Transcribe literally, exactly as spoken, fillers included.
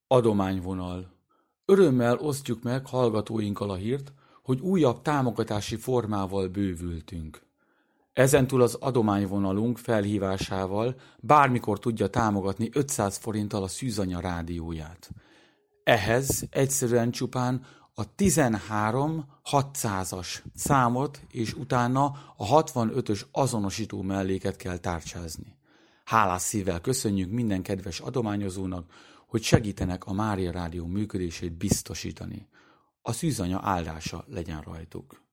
Adományvonal. Örömmel osztjuk meg hallgatóinkkal a hírt, hogy újabb támogatási formával bővültünk. Ezentúl az adományvonalunk felhívásával bármikor tudja támogatni ötszáz forinttal a Szűzanya rádióját. Ehhez egyszerűen csupán a tizenhárom hatszázas számot és utána a hatvanötös azonosító melléket kell tárcsázni. Hálás szívvel köszönjük minden kedves adományozónak, hogy segítenek a Mária Rádió működését biztosítani. A Szűzanya áldása legyen rajtuk.